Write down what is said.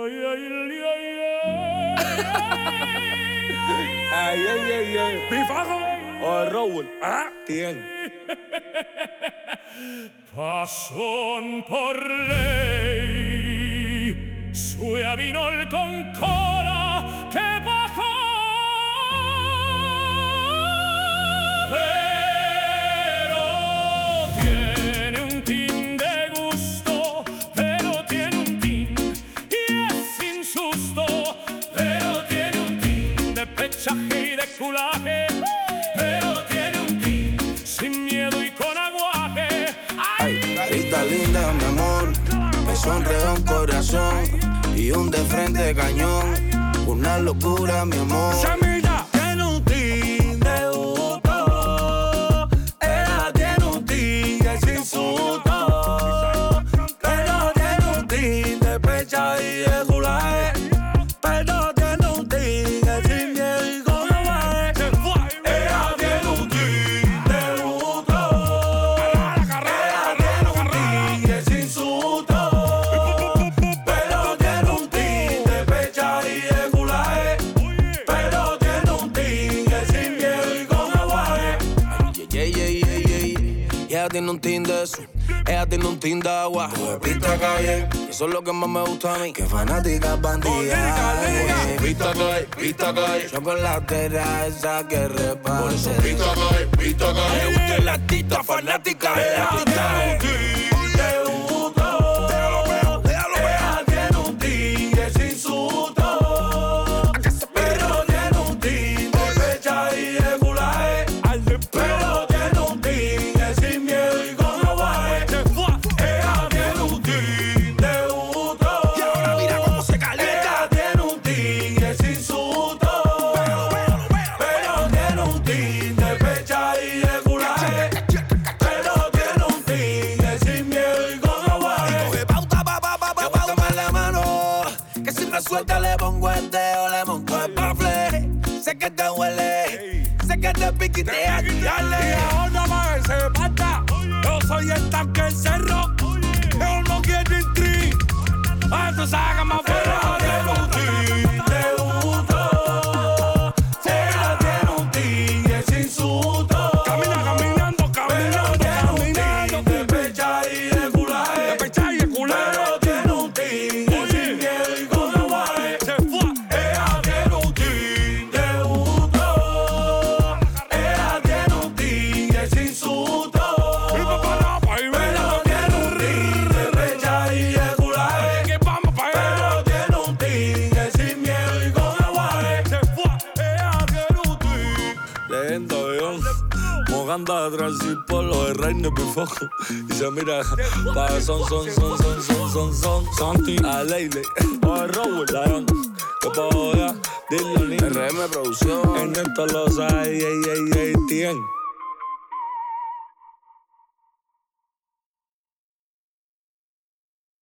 Bifajo o Raúl. ¿Quién? Pason por lei, sue vinol con cola che bajó. Pero tiene un tin de gusto, pero tiene un tin y es sin susto, pero tiene un tin de pechaje y de culaje, pero tiene un tin sin miedo y con aguaje. Carita linda, mi amor, me sonreó un corazón y un de frente cañón, una locura, mi amor. Semilla. Tiene un tin de gusto, ella tiene un tin que es insulto, pero tiene un tin de pecha y de culaje, pero tiene un tin que sin miedo y con aguaje. Ella tiene un tin de gusto, ella tiene un tin de eso, ella tiene un tin de agua. Pista calle, eso es lo que más me gusta a mí. Que fanática bandida. Pista calle, chocolatera esa que reparte. Por eso pista calle, me gusta la tita fanática de la tita. Suelta, le pongo el dedo, le monto el bafle. Sé que te huele, sé que te piquitea, guiarle. Ahora va ese pata. Yo soy el tanque del cerro. Yo no quiero intri. Esto se haga más fuera de un tin de gusto. Ella tiene un tin y es insulto. Camina caminando, caminando. De pecha y de culaje. De pecha y de culaje. Pero tiene un tin sin miedo y con aguaje. Se fue. Ella tiene un tin de gusto. Ella tiene un tin y es insulto. Pero tiene un tin de pecha y de culaje. Que vamos pa' Pero tiene un tin que sin miedo y con aguaje. se fue. Ella tiene un tin. Leyendo avión, mojando detrás y por lo de Reino Bifajo. Y se mira, pa' son, Santi, a Leile, a Raúl, Lion, que pa' joder, dile a RM Producción. en esto los hay, tien.